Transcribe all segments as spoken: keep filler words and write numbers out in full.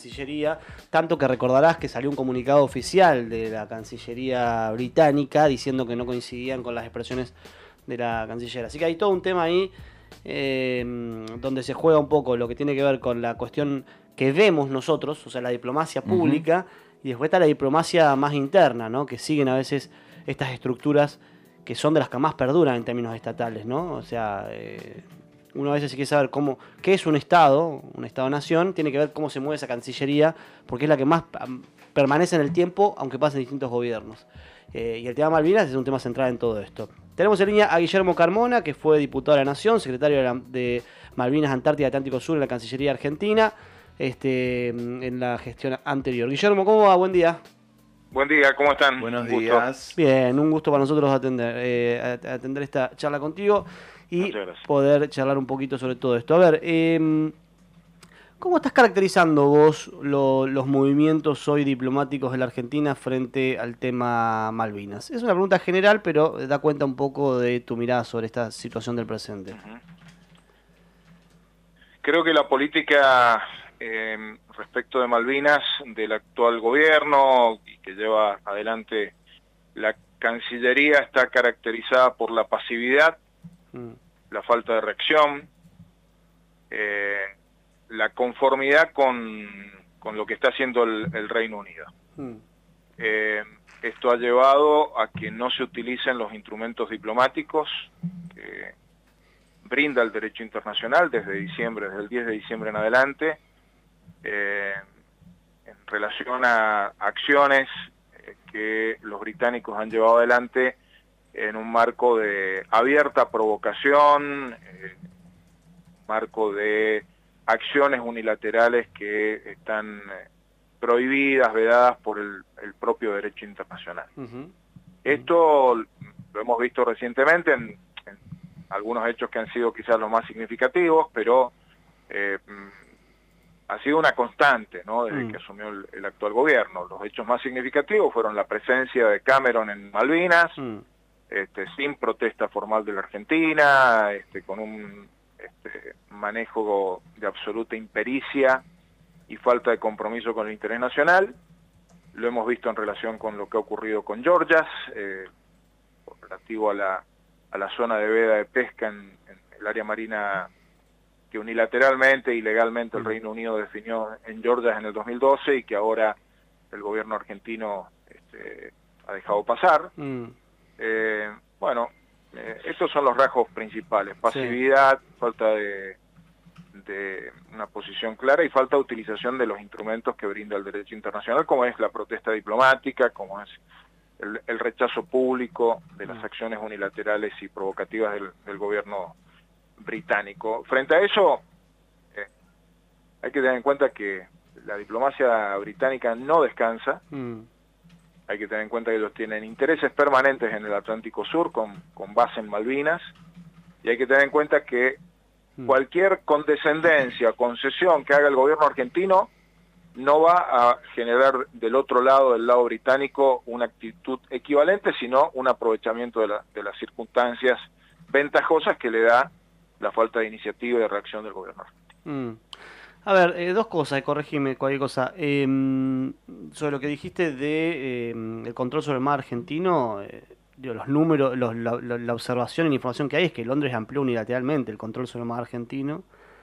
Cancillería, tanto que recordarás que salió un comunicado oficial de la Cancillería británica diciendo que no coincidían con las expresiones de la canciller. Así que hay todo un tema ahí eh, donde se juega un poco lo que tiene que ver con la cuestión que vemos nosotros, o sea, la diplomacia pública, uh-huh. y después está la diplomacia más interna, ¿no? Que siguen a veces estas estructuras que son de las que más perduran en términos estatales, ¿no? O sea, eh, uno a veces si quiere saber cómo, qué es un Estado, un Estado-nación, tiene que ver cómo se mueve esa Cancillería, porque es la que más permanece en el tiempo, aunque pasen distintos gobiernos. Eh, y el tema Malvinas es un tema central en todo esto. Tenemos en línea a Guillermo Carmona, que fue diputado de la Nación, secretario de, la, de Malvinas, Antártida y Atlántico Sur en la Cancillería Argentina, este, en la gestión anterior. Guillermo, ¿cómo va? Buen día. Buen día, ¿cómo están? Buenos días. Bien, un gusto para nosotros atender, eh, atender esta charla contigo y poder charlar un poquito sobre todo esto. A ver, eh, ¿cómo estás caracterizando vos lo, los movimientos hoy diplomáticos de la Argentina frente al tema Malvinas? Es una pregunta general, pero da cuenta un poco de tu mirada sobre esta situación del presente. Uh-huh. Creo que la política eh, respecto de Malvinas del actual gobierno y que lleva adelante la Cancillería está caracterizada por la pasividad, mm. la falta de reacción, eh, la conformidad con, con lo que está haciendo el, el Reino Unido. Mm. Eh, esto ha llevado a que no se utilicen los instrumentos diplomáticos que brinda el derecho internacional desde diciembre, desde el diez de diciembre en adelante, eh, en relación a acciones eh, que los británicos han llevado adelante en un marco de abierta provocación, eh, marco de acciones unilaterales que están eh, prohibidas, vedadas por el, el propio derecho internacional. Uh-huh. Esto lo hemos visto recientemente en, en algunos hechos que han sido quizás los más significativos, pero eh, ha sido una constante, ¿no? Desde uh-huh. que asumió el, el actual gobierno. Los hechos más significativos fueron la presencia de Cameron en Malvinas, uh-huh. este, sin protesta formal de la Argentina, este, con un Este, manejo de absoluta impericia y falta de compromiso con el interés nacional. Lo hemos visto en relación con lo que ha ocurrido con Georgias, eh, relativo a la, a la zona de veda de pesca en, en el área marina que unilateralmente y legalmente el Reino Unido definió en Georgias en el dos mil doce y que ahora el gobierno argentino este, ha dejado pasar. Mm. Eh, bueno, Eh, estos son los rasgos principales: pasividad, sí. falta de, de una posición clara y falta de utilización de los instrumentos que brinda el derecho internacional, como es la protesta diplomática, como es el, el rechazo público de las acciones unilaterales y provocativas del, del gobierno británico. Frente a eso, eh, hay que tener en cuenta que la diplomacia británica no descansa. Mm. Hay que tener en cuenta que ellos tienen intereses permanentes en el Atlántico Sur con, con base en Malvinas, y hay que tener en cuenta que cualquier condescendencia, concesión que haga el gobierno argentino no va a generar del otro lado, del lado británico, una actitud equivalente, sino un aprovechamiento de, la, de las circunstancias ventajosas que le da la falta de iniciativa y de reacción del gobierno argentino. Mm. A ver, eh, dos cosas, corregime cualquier cosa. Eh, sobre lo que dijiste de eh, el control sobre el mar argentino, eh, digo, los números, los, la, la observación y la información que hay es que Londres amplió unilateralmente el control sobre el mar argentino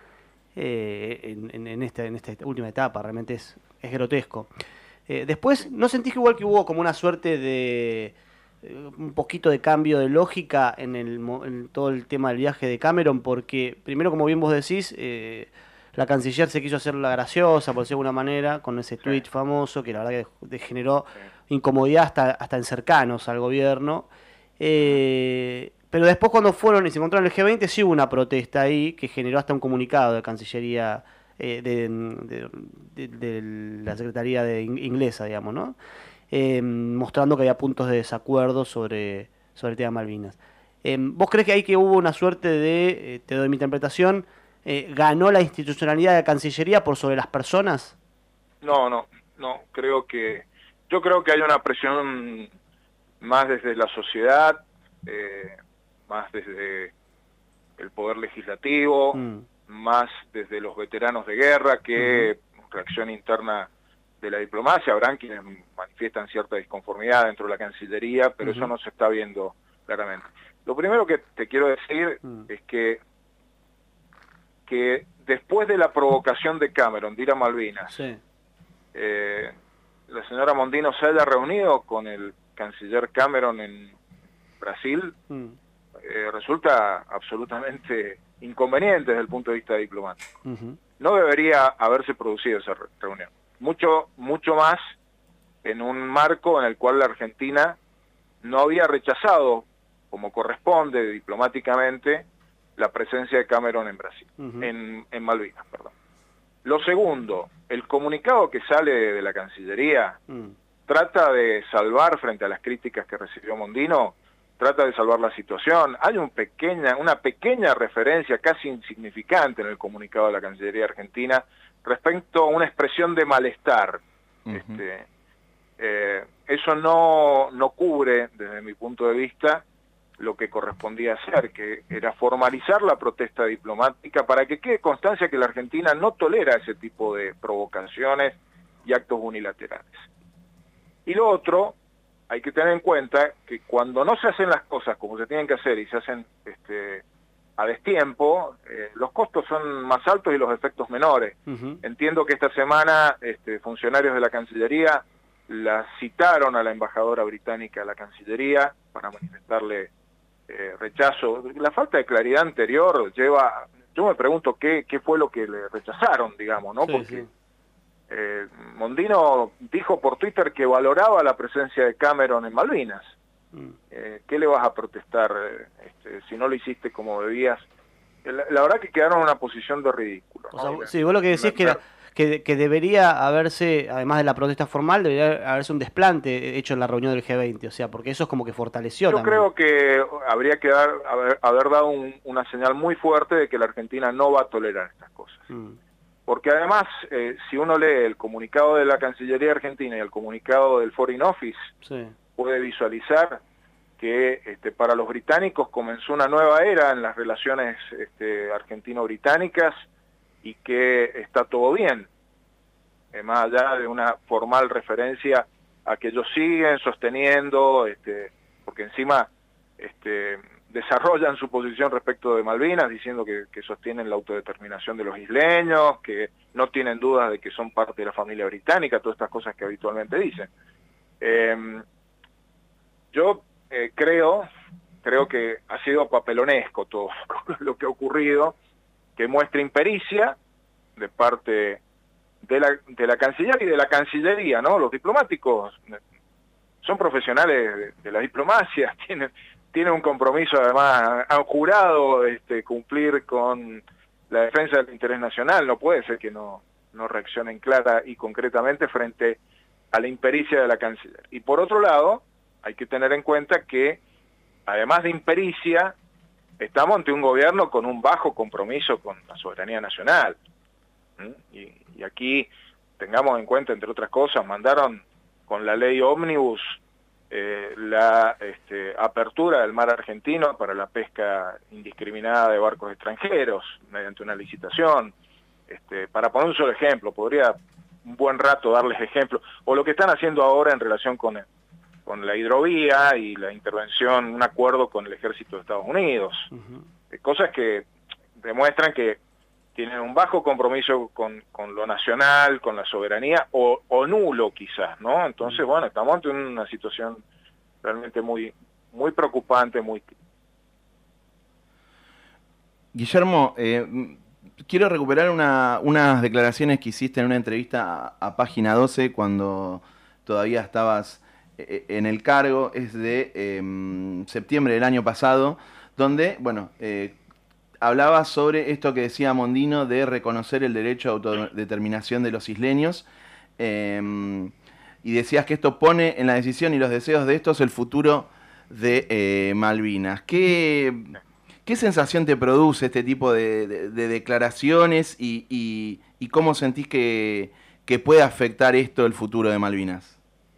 eh, en, en, en, esta, en esta última etapa. Realmente es, es grotesco. Eh, después, ¿no sentís que igual que hubo como una suerte de... Eh, un poquito de cambio de lógica en, el, en todo el tema del viaje de Cameron? Porque, primero, como bien vos decís... Eh, la canciller se quiso hacer la graciosa, por decirlo de alguna manera, con ese tweet sí. famoso, que la verdad que generó sí. incomodidad hasta, hasta en cercanos al gobierno. Eh, pero después cuando fueron y se encontraron en el G veinte, sí hubo una protesta ahí, que generó hasta un comunicado de Cancillería, eh, de, de, de, de la Secretaría de inglesa, digamos, ¿no? Eh, mostrando que había puntos de desacuerdo sobre, sobre el tema Malvinas. Eh, ¿Vos crees que ahí que hubo una suerte de, eh, te doy mi interpretación, Eh, ¿ganó la institucionalidad de la Cancillería por sobre las personas? No, no, no, creo que, yo creo que hay una presión más desde la sociedad, eh, más desde el poder legislativo, mm. más desde los veteranos de guerra que uh-huh. reacción interna de la diplomacia, habrán quienes manifiestan cierta disconformidad dentro de la Cancillería, pero uh-huh. eso no se está viendo claramente. Lo primero que te quiero decir uh-huh. es que, que después de la provocación de Cameron de ir a Malvinas, sí. eh, la señora Mondino se haya reunido con el canciller Cameron en Brasil, uh-huh. eh, resulta absolutamente inconveniente desde el punto de vista diplomático. Uh-huh. No debería haberse producido esa reunión. Mucho, mucho más en un marco en el cual la Argentina no había rechazado, como corresponde diplomáticamente, la presencia de Cameron en Brasil, uh-huh. en, en Malvinas, perdón. Lo segundo, el comunicado que sale de la Cancillería uh-huh. trata de salvar, frente a las críticas que recibió Mondino, trata de salvar la situación. Hay un pequeña, una pequeña referencia casi insignificante en el comunicado de la Cancillería Argentina respecto a una expresión de malestar. Uh-huh. este, eh, eso no, no cubre, desde mi punto de vista, lo que correspondía hacer, que era formalizar la protesta diplomática para que quede constancia que la Argentina no tolera ese tipo de provocaciones y actos unilaterales. Y lo otro, hay que tener en cuenta que cuando no se hacen las cosas como se tienen que hacer y se hacen este, a destiempo, eh, los costos son más altos y los efectos menores. Uh-huh. Entiendo que esta semana este, funcionarios de la Cancillería la citaron a la embajadora británica a la Cancillería para manifestarle eh, rechazo. La falta de claridad anterior lleva, yo me pregunto qué, qué fue lo que le rechazaron, digamos, ¿no? Sí, porque sí. Eh, Mondino dijo por Twitter que valoraba la presencia de Cameron en Malvinas. Mm. Eh, ¿Qué le vas a protestar este, si no lo hiciste como debías? La, la verdad que quedaron en una posición de ridículo, ¿no? O sea, sí, vos lo que decís es que, que, que debería haberse, además de la protesta formal, debería haberse un desplante hecho en la reunión del G veinte, o sea, porque eso es como que fortaleció. Yo también. creo que habría que dar, haber, haber dado un, una señal muy fuerte de que la Argentina no va a tolerar estas cosas. Mm. Porque además, eh, si uno lee el comunicado de la Cancillería Argentina y el comunicado del Foreign Office, sí. puede visualizar que este, para los británicos comenzó una nueva era en las relaciones este, argentino-británicas y que está todo bien, eh, más allá de una formal referencia a que ellos siguen sosteniendo, este, porque encima este, desarrollan su posición respecto de Malvinas, diciendo que, que sostienen la autodeterminación de los isleños, que no tienen dudas de que son parte de la familia británica, todas estas cosas que habitualmente dicen. Eh, yo eh, creo, creo que ha sido papelonesco todo lo que ha ocurrido, que muestra impericia de parte de la, de la Canciller y de la Cancillería, ¿no? Los diplomáticos son profesionales de, de la diplomacia, tienen tienen un compromiso, además, han jurado este, cumplir con la defensa del interés nacional, no puede ser que no, no reaccionen clara y concretamente frente a la impericia de la Canciller. Y por otro lado, hay que tener en cuenta que, además de impericia, estamos ante un gobierno con un bajo compromiso con la soberanía nacional. ¿Mm? Y, y aquí, tengamos en cuenta, entre otras cosas, mandaron con la ley ómnibus Eh, la este, apertura del mar argentino para la pesca indiscriminada de barcos extranjeros mediante una licitación. Este, para poner un solo ejemplo, podría un buen rato darles ejemplos, o lo que están haciendo ahora en relación con, con la hidrovía y la intervención, un acuerdo con el ejército de Estados Unidos. Uh-huh. eh, cosas que demuestran que tienen un bajo compromiso con, con lo nacional, con la soberanía, o, o nulo quizás, ¿no? Entonces, bueno, estamos ante una situación realmente muy, muy preocupante, muy... Guillermo, eh, quiero recuperar una, unas declaraciones que hiciste en una entrevista a, a Página doce cuando todavía estabas eh, en el cargo, es de eh, septiembre del año pasado, donde, bueno... Eh, hablaba sobre esto que decía Mondino de reconocer el derecho a autodeterminación de los isleños eh, y decías que esto pone en la decisión y los deseos de estos el futuro de eh, Malvinas. ¿Qué, ¿Qué sensación te produce este tipo de, de, de declaraciones y, y, y cómo sentís que, que puede afectar esto el futuro de Malvinas?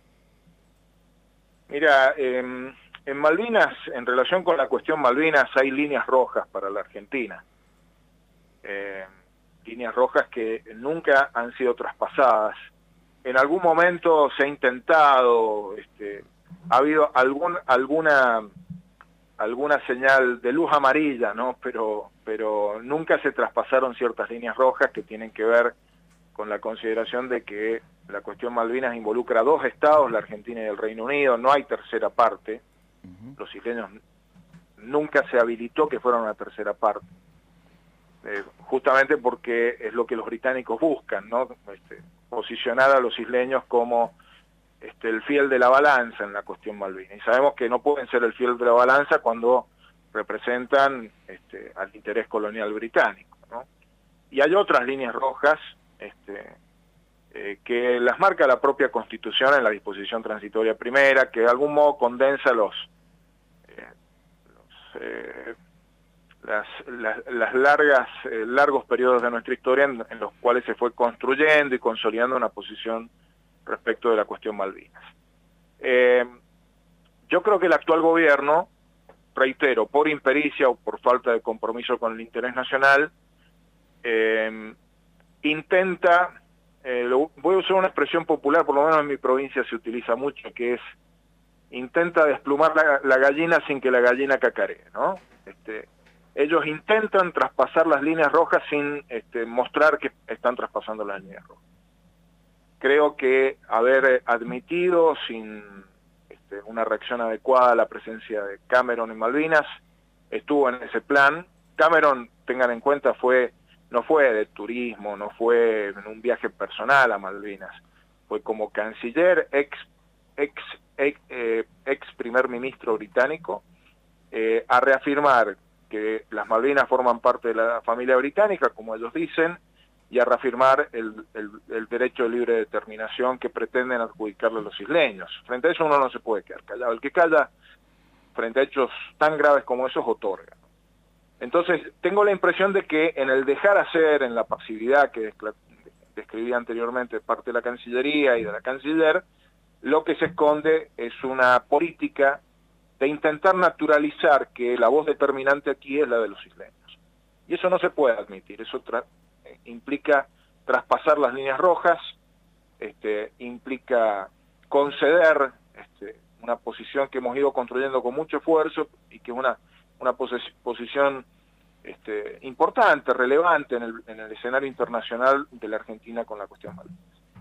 Mira, eh... en Malvinas, en relación con la cuestión Malvinas, hay líneas rojas para la Argentina. Eh, líneas rojas que nunca han sido traspasadas. En algún momento se ha intentado, este, ha habido algún, alguna, alguna señal de luz amarilla, ¿no? Pero, pero nunca se traspasaron ciertas líneas rojas que tienen que ver con la consideración de que la cuestión Malvinas involucra a dos estados, la Argentina y el Reino Unido, no hay tercera parte. Uh-huh. Los isleños nunca se habilitó que fuera una tercera parte, eh, justamente porque es lo que los británicos buscan, ¿no? Este, posicionar a los isleños como este, el fiel de la balanza en la cuestión Malvinas. Y sabemos que no pueden ser el fiel de la balanza cuando representan este, al interés colonial británico, ¿no? Y hay otras líneas rojas este, eh, que las marca la propia Constitución en la disposición transitoria primera, que de algún modo condensa los, eh, los eh, las, las, las largas eh, largos periodos de nuestra historia en, en los cuales se fue construyendo y consolidando una posición respecto de la cuestión Malvinas. Eh, yo creo que el actual gobierno, reitero, por impericia o por falta de compromiso con el interés nacional, eh, intenta, eh, lo, voy a usar una expresión popular, por lo menos en mi provincia se utiliza mucho, que es, intenta desplumar la, la gallina sin que la gallina cacaree, ¿no? Este, ellos intentan traspasar las líneas rojas sin este, mostrar que están traspasando las líneas rojas. Creo que haber admitido sin este, una reacción adecuada a la presencia de Cameron en Malvinas estuvo en ese plan. Cameron, tengan en cuenta, fue no fue de turismo, no fue en un viaje personal a Malvinas, fue como canciller, ex, ex, ex, eh, ex primer ministro británico, eh, a reafirmar que las Malvinas forman parte de la familia británica, como ellos dicen, y a reafirmar el, el, el derecho de libre determinación que pretenden adjudicarle a los isleños. Frente a eso uno no se puede quedar callado. El que calla frente a hechos tan graves como esos otorga. Entonces, tengo la impresión de que en el dejar hacer, en la pasividad que describí anteriormente de parte de la Cancillería y de la Canciller, lo que se esconde es una política de intentar naturalizar que la voz determinante aquí es la de los isleños. Y eso no se puede admitir, eso tra implica traspasar las líneas rojas, este, implica conceder este, una posición que hemos ido construyendo con mucho esfuerzo y que es una, una pos posición este, importante, relevante en el, en el escenario internacional de la Argentina con la cuestión Malvinas.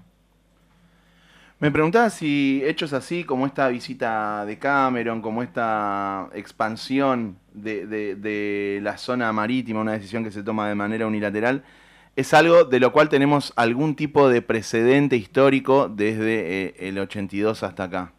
Me preguntaba si hechos así, como esta visita de Cameron, como esta expansión de, de, de la zona marítima, una decisión que se toma de manera unilateral, es algo de lo cual tenemos algún tipo de precedente histórico desde eh, el ochenta y dos hasta acá.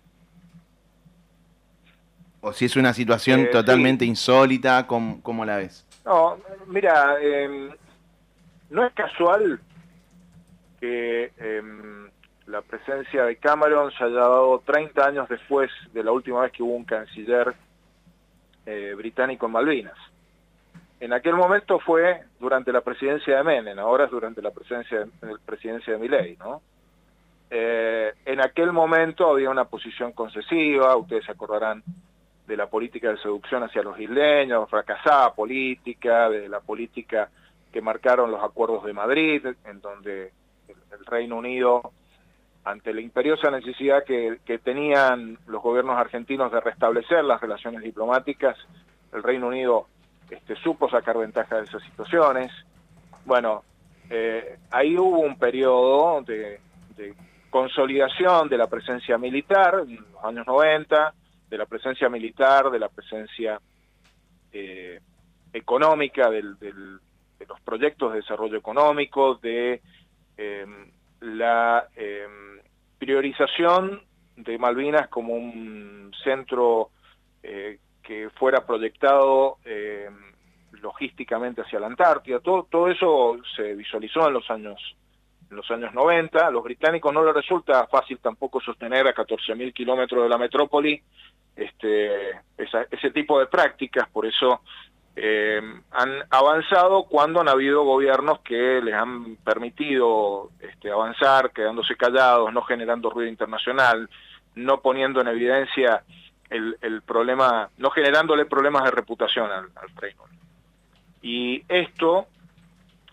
O si es una situación eh, totalmente sí. insólita, ¿cómo, ¿cómo la ves? No, mira, eh, no es casual que eh, la presencia de Cameron se haya dado treinta años después de la última vez que hubo un canciller eh, británico en Malvinas. En aquel momento fue durante la presidencia de Menem, ahora es durante la presidencia de, presidencia de Milei, ¿no? Eh, en aquel momento había una posición concesiva, ustedes se acordarán de la política de seducción hacia los isleños, fracasada política, de la política que marcaron los acuerdos de Madrid, en donde el, el Reino Unido, ante la imperiosa necesidad que, que tenían los gobiernos argentinos de restablecer las relaciones diplomáticas, el Reino Unido este, supo sacar ventaja de esas situaciones. Bueno, eh, ahí hubo un periodo de, de consolidación de la presencia militar en los años noventa, de la presencia militar, de la presencia eh, económica, del, del, de los proyectos de desarrollo económico, de eh, la eh, priorización de Malvinas como un centro eh, que fuera proyectado eh, logísticamente hacia la Antártida. Todo, todo eso se visualizó en los años en los años noventa. A los británicos no les resulta fácil tampoco sostener a catorce mil kilómetros de la metrópoli este, esa, ese tipo de prácticas, por eso eh, han avanzado cuando han habido gobiernos que les han permitido este, avanzar, quedándose callados, no generando ruido internacional, no poniendo en evidencia el, el problema, no generándole problemas de reputación al, al Reino Unido. Y esto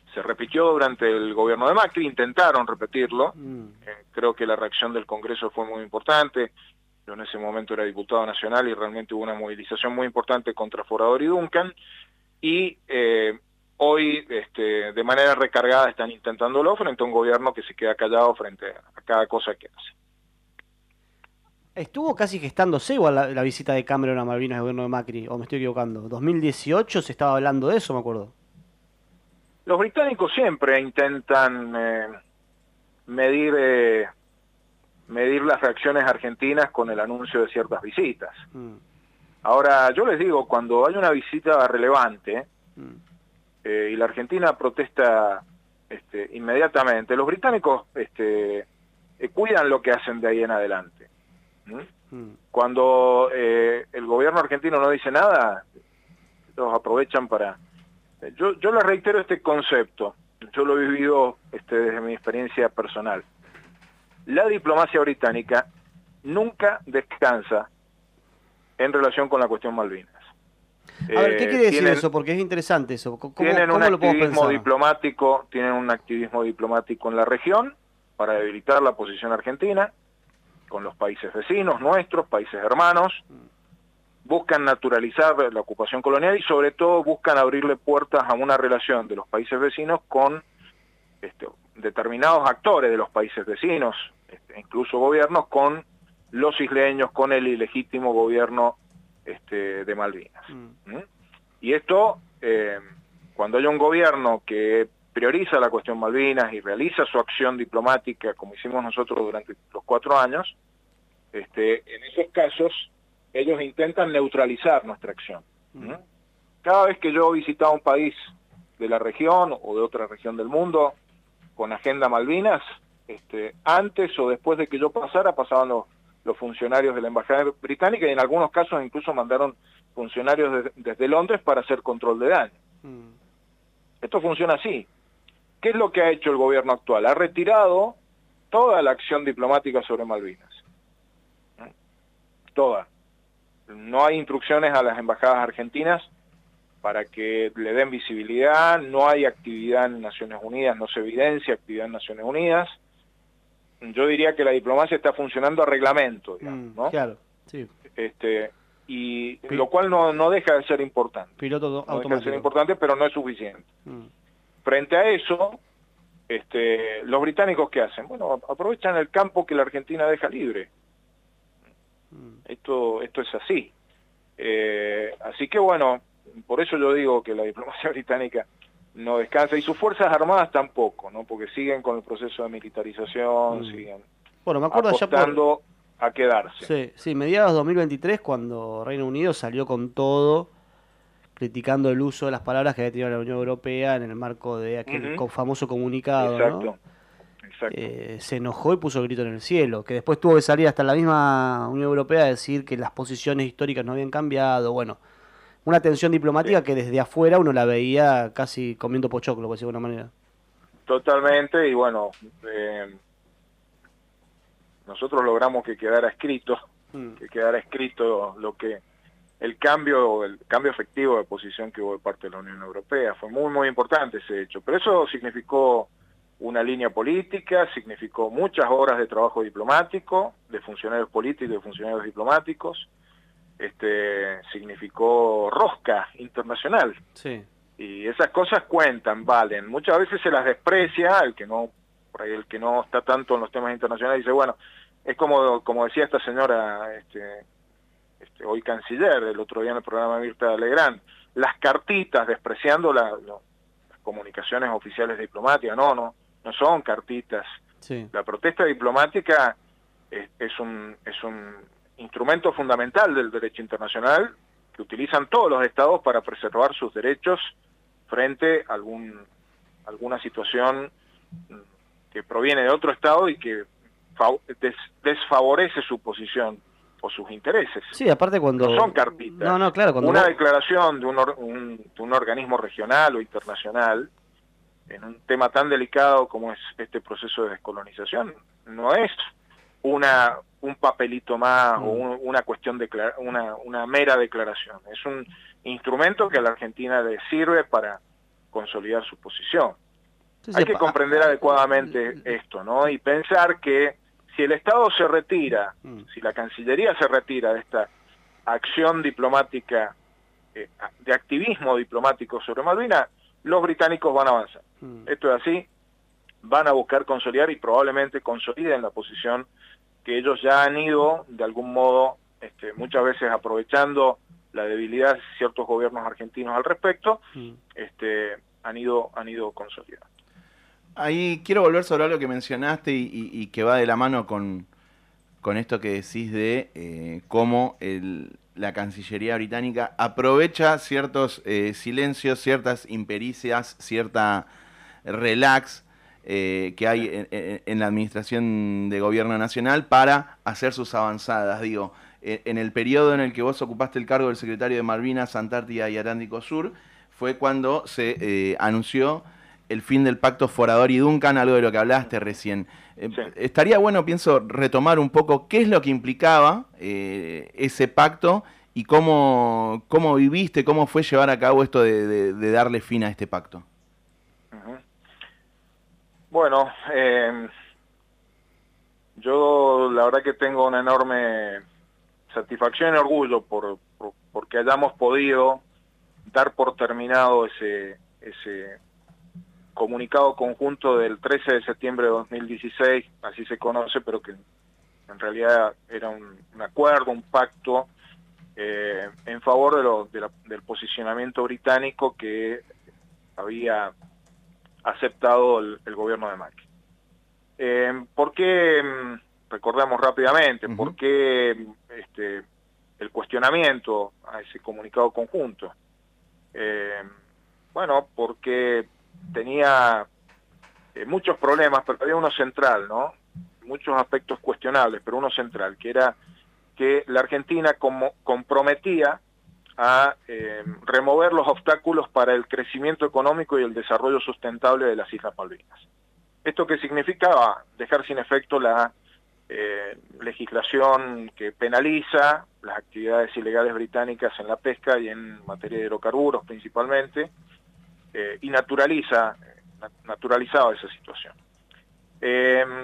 se repitió durante el gobierno de Macri, intentaron repetirlo, Mm. eh, creo que la reacción del Congreso fue muy importante. Yo en ese momento era diputado nacional y realmente hubo una movilización muy importante contra Forador y Duncan, y eh, hoy este, de manera recargada están intentándolo frente a un gobierno que se queda callado frente a cada cosa que hace. Estuvo casi gestándose igual la, la visita de Cameron a Malvinas del gobierno de Macri, o me estoy equivocando. dos mil dieciocho se estaba hablando de eso, me acuerdo. Los británicos siempre intentan eh, medir eh, medir las reacciones argentinas con el anuncio de ciertas visitas. Mm. Ahora, yo les digo, cuando hay una visita relevante Mm. eh, y la Argentina protesta este, inmediatamente, los británicos este, eh, cuidan lo que hacen de ahí en adelante. ¿Mm? Mm. Cuando eh, el gobierno argentino no dice nada, los aprovechan para... Yo, yo les reitero este concepto, yo lo he vivido este, desde mi experiencia personal. La diplomacia británica nunca descansa en relación con la cuestión Malvinas. A ver, ¿qué Eh, quiere decir tienen, eso? Porque es interesante eso. ¿Cómo, tienen cómo un lo podemos activismo pensar? diplomático, tienen un activismo diplomático en la región para debilitar la posición argentina con los países vecinos nuestros, países hermanos. Buscan naturalizar la ocupación colonial y sobre todo buscan abrirle puertas a una relación de los países vecinos con este, determinados actores de los países vecinos, este, incluso gobiernos, con los isleños, con el ilegítimo gobierno este, de Malvinas. Mm. ¿Mm? Y esto, eh, cuando hay un gobierno que prioriza la cuestión Malvinas y realiza su acción diplomática, como hicimos nosotros durante los cuatro años, este, en esos casos ellos intentan neutralizar nuestra acción. ¿Mm? Cada vez que yo visitaba un país de la región o de otra región del mundo con agenda Malvinas, este, antes o después de que yo pasara, pasaban los, los funcionarios de la embajada británica y en algunos casos incluso mandaron funcionarios de, desde Londres para hacer control de daño. Mm. Esto funciona así. ¿Qué es lo que ha hecho el gobierno actual? Ha retirado toda la acción diplomática sobre Malvinas. ¿Mm? Toda. No hay instrucciones a las embajadas argentinas para que le den visibilidad, no hay actividad en Naciones Unidas, no se evidencia actividad en Naciones Unidas. Yo diría que la diplomacia está funcionando a reglamento, digamos, ¿no? Mm, claro, sí. Este, y Pi- lo cual no, no deja de ser importante. Piloto No deja de ser automático. importante, pero no es suficiente. Mm. Frente a eso, este, los británicos, ¿qué hacen? Bueno, aprovechan el campo que la Argentina deja libre. Mm. Esto, esto es así. Eh, así que bueno, por eso yo digo que la diplomacia británica no descansa y sus fuerzas armadas tampoco, ¿no? Porque siguen con el proceso de militarización, Mm. siguen Bueno, me acuerdo ya por... apostando a quedarse. Sí, sí, mediados de dos mil veintitrés, cuando Reino Unido salió con todo, criticando el uso de las palabras que había tenido la Unión Europea en el marco de aquel Ujú. co- famoso comunicado, Exacto, ¿no? exacto. Eh, se enojó y puso el grito en el cielo, que después tuvo que salir hasta la misma Unión Europea a decir que las posiciones históricas no habían cambiado. Bueno, una tensión diplomática Sí. que desde afuera uno la veía casi comiendo pochoclo, por decirlo de alguna manera. Totalmente, y bueno, eh, nosotros logramos que quedara escrito, Mm. que quedara escrito lo que el cambio, el cambio efectivo de posición que hubo de parte de la Unión Europea. Fue muy, muy importante ese hecho, pero eso significó una línea política, significó muchas horas de trabajo diplomático, de funcionarios políticos y de funcionarios diplomáticos, este, significó rosca internacional. Sí. Y esas cosas cuentan, valen. Muchas veces se las desprecia, el que no, por ahí el que no está tanto en los temas internacionales dice, bueno, es como, como decía esta señora, este, este, hoy canciller, el otro día en el programa de Mirta Legrand, las cartitas despreciando la, lo, las comunicaciones oficiales diplomáticas, no, no, no son cartitas. Sí. La protesta diplomática es, es un, es un instrumento fundamental del derecho internacional que utilizan todos los estados para preservar sus derechos frente a algún, alguna situación que proviene de otro estado y que des, desfavorece su posición o sus intereses. Sí, aparte cuando... No son cartitas. No, no, claro, cuando Una vos- declaración de un, or, un, de un organismo regional o internacional en un tema tan delicado como es este proceso de descolonización no es una un papelito más Mm. o un, una cuestión de una, una mera declaración. Es un instrumento que a la Argentina le sirve para consolidar su posición. Sí, sí, Hay que pa- comprender adecuadamente esto, ¿no? Y pensar que si el Estado se retira, mm, si la Cancillería se retira de esta acción diplomática, eh, de activismo diplomático sobre Malvinas, los británicos van a avanzar. mm. Esto es así, van a buscar consolidar y probablemente consoliden la posición que ellos ya han ido, de algún modo, este, muchas veces aprovechando la debilidad de ciertos gobiernos argentinos al respecto, Mm. este, han ido, han ido consolidando. Ahí quiero volver sobre algo que mencionaste y, y- y que va de la mano con, con esto que decís de eh, cómo el- la Cancillería británica aprovecha ciertos eh, silencios, ciertas impericias, cierta relax eh, que hay en, en- en la administración de gobierno nacional para hacer sus avanzadas. Digo, eh, en el periodo en el que vos ocupaste el cargo del secretario de Malvinas, Antártida y Atlántico Sur, fue cuando se eh, anunció el fin del pacto Forador y Duncan, algo de lo que hablaste recién. Eh, Sí. estaría bueno, pienso, retomar un poco qué es lo que implicaba eh, ese pacto y cómo, cómo viviste, cómo fue llevar a cabo esto de, de- de darle fin a este pacto. Ujú. Bueno, eh, yo la verdad que tengo una enorme satisfacción y orgullo por, por porque hayamos podido dar por terminado ese ese comunicado conjunto del trece de septiembre de dos mil dieciséis, así se conoce, pero que en realidad era un, un acuerdo, un pacto eh, en favor de lo, de la, del posicionamiento británico que había aceptado el, el gobierno de Macri. Eh, ¿Por qué, recordemos rápidamente, Uh-huh. por qué este, el cuestionamiento a ese comunicado conjunto? Eh, bueno, porque tenía eh, muchos problemas, pero había uno central, ¿no? Muchos aspectos cuestionables, pero uno central, que era que la Argentina como comprometía a eh, remover los obstáculos para el crecimiento económico y el desarrollo sustentable de las Islas Malvinas. ¿Esto qué significaba? Dejar sin efecto la eh, legislación que penaliza las actividades ilegales británicas en la pesca y en materia de hidrocarburos principalmente, eh, y naturaliza, naturalizaba esa situación. Eh,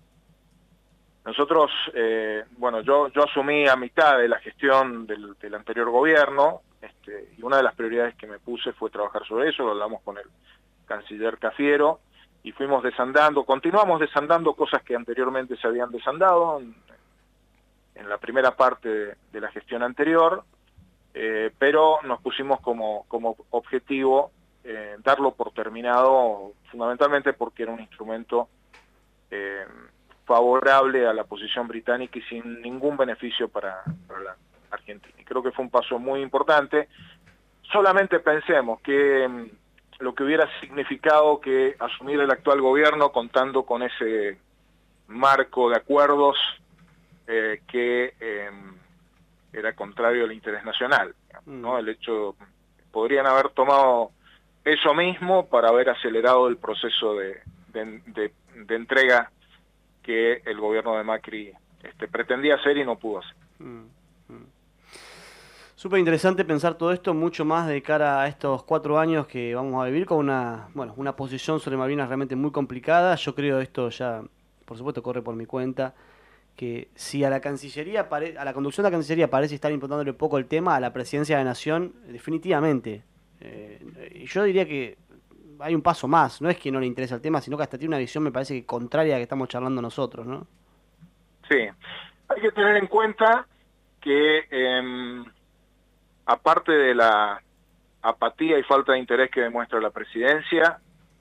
nosotros, eh, bueno, yo, yo asumí a mitad de la gestión del, del anterior gobierno, este, y una de las prioridades que me puse fue trabajar sobre eso, lo hablamos con el canciller Cafiero, y fuimos desandando, continuamos desandando cosas que anteriormente se habían desandado en, en la primera parte de, de la gestión anterior, eh, pero nos pusimos como, como objetivo eh, darlo por terminado, fundamentalmente porque era un instrumento eh, favorable a la posición británica y sin ningún beneficio para, para la Argentina. Y creo que fue un paso muy importante. Solamente pensemos que mm, lo que hubiera significado que asumir el actual gobierno contando con ese marco de acuerdos eh, que eh, era contrario al interés nacional, ¿no? El hecho, podrían haber tomado eso mismo para haber acelerado el proceso de, de, de, de entrega que el gobierno de Macri este, pretendía hacer y no pudo hacer. Mm, mm. Súper interesante pensar todo esto, mucho más de cara a estos cuatro años que vamos a vivir con una, bueno, una posición sobre Malvinas realmente muy complicada. Yo creo esto ya, por supuesto, corre por mi cuenta, que si a la Cancillería, pare- a la conducción de la Cancillería parece estar importándole poco el tema, a la Presidencia de la Nación, definitivamente. Eh, yo diría que hay un paso más, no es que no le interesa el tema, sino que hasta tiene una visión, me parece que contraria a la que estamos charlando nosotros, ¿no? Sí, hay que tener en cuenta que eh, aparte de la apatía y falta de interés que demuestra la presidencia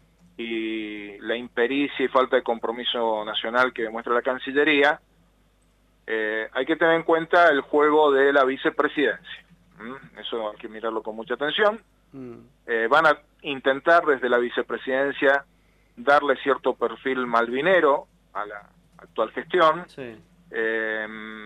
y la impericia y falta de compromiso nacional que demuestra la Cancillería, eh, hay que tener en cuenta el juego de la vicepresidencia. ¿Mm? Eso hay que mirarlo con mucha atención. Mm. Eh, van a intentar desde la vicepresidencia darle cierto perfil malvinero a la actual gestión, Sí. eh,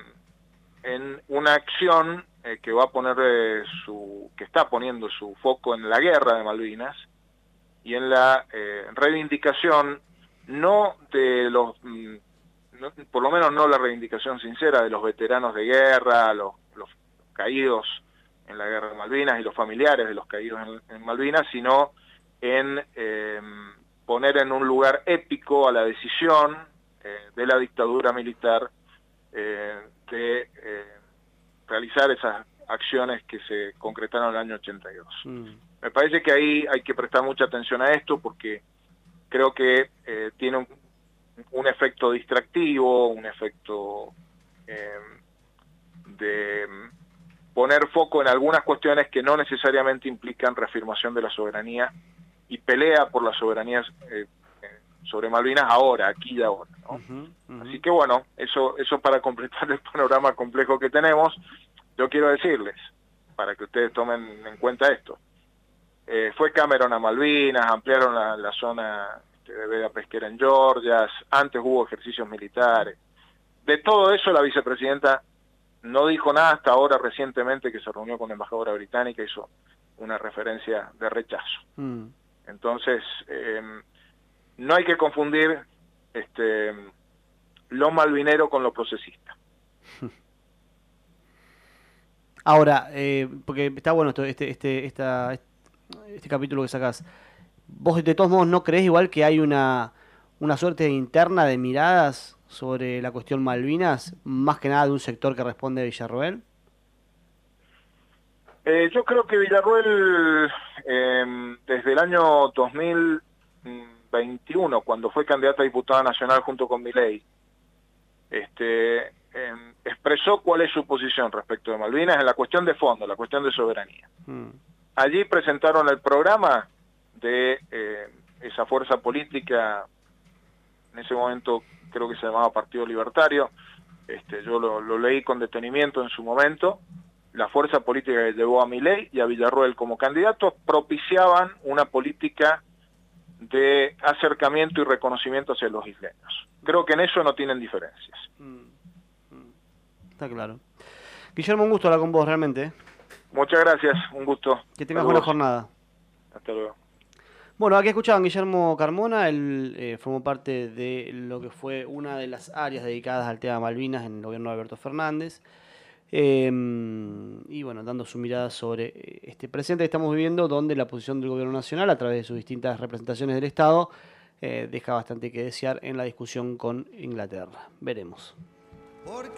en una acción eh, que va a poner eh, su, que está poniendo su foco en la guerra de Malvinas y en la eh, reivindicación no de los, mm, no, por lo menos no la reivindicación sincera de los veteranos de guerra, los, los caídos en la guerra de Malvinas y los familiares de los caídos en, en Malvinas, sino en eh, poner en un lugar épico a la decisión eh, de la dictadura militar eh, de eh, realizar esas acciones que se concretaron en el año ochenta y dos. Mm. Me parece que ahí hay que prestar mucha atención a esto porque creo que eh, tiene un, un efecto distractivo, un efecto eh, de poner foco en algunas cuestiones que no necesariamente implican reafirmación de la soberanía y pelea por la soberanía eh, sobre Malvinas ahora, aquí y ahora, ¿no? Uh-huh, uh-huh. Así que bueno, eso, eso para completar el panorama complejo que tenemos, yo quiero decirles, para que ustedes tomen en cuenta esto, eh, fue Cameron a Malvinas, ampliaron la, la zona de veda pesquera en Georgia, antes hubo ejercicios militares. De todo eso la vicepresidenta no dijo nada hasta ahora, recientemente que se reunió con la embajadora británica, hizo una referencia de rechazo. Mm. Entonces, eh, no hay que confundir este, lo malvinero con lo procesista. Ahora, eh, porque está bueno esto, este, este, esta, este capítulo que sacás. ¿Vos de todos modos no creés igual que hay una, una suerte interna de miradas sobre la cuestión Malvinas, más que nada de un sector que responde a Villarroel? Eh, yo creo que Villarroel, eh, desde el año dos mil veintiuno, cuando fue candidato a diputada nacional junto con Milei, este, eh, expresó cuál es su posición respecto de Malvinas en la cuestión de fondo, la cuestión de soberanía. Mm. Allí presentaron el programa de eh, esa fuerza política, en ese momento creo que se llamaba Partido Libertario, este, yo lo, lo leí con detenimiento en su momento. La fuerza política que llevó a Milei y a Villarroel como candidatos propiciaban una política de acercamiento y reconocimiento hacia los isleños. Creo que en eso no tienen diferencias. Mm, mm, está claro. Guillermo, un gusto hablar con vos, realmente. Muchas gracias, un gusto. Que tengas buena jornada. Hasta luego. Bueno, aquí escuchaban Guillermo Carmona, él eh, formó parte de lo que fue una de las áreas dedicadas al tema Malvinas en el gobierno de Alberto Fernández. Eh, y bueno, dando su mirada sobre este presente que estamos viviendo, donde la posición del gobierno nacional, a través de sus distintas representaciones del Estado, eh, deja bastante que desear en la discusión con Inglaterra. Veremos.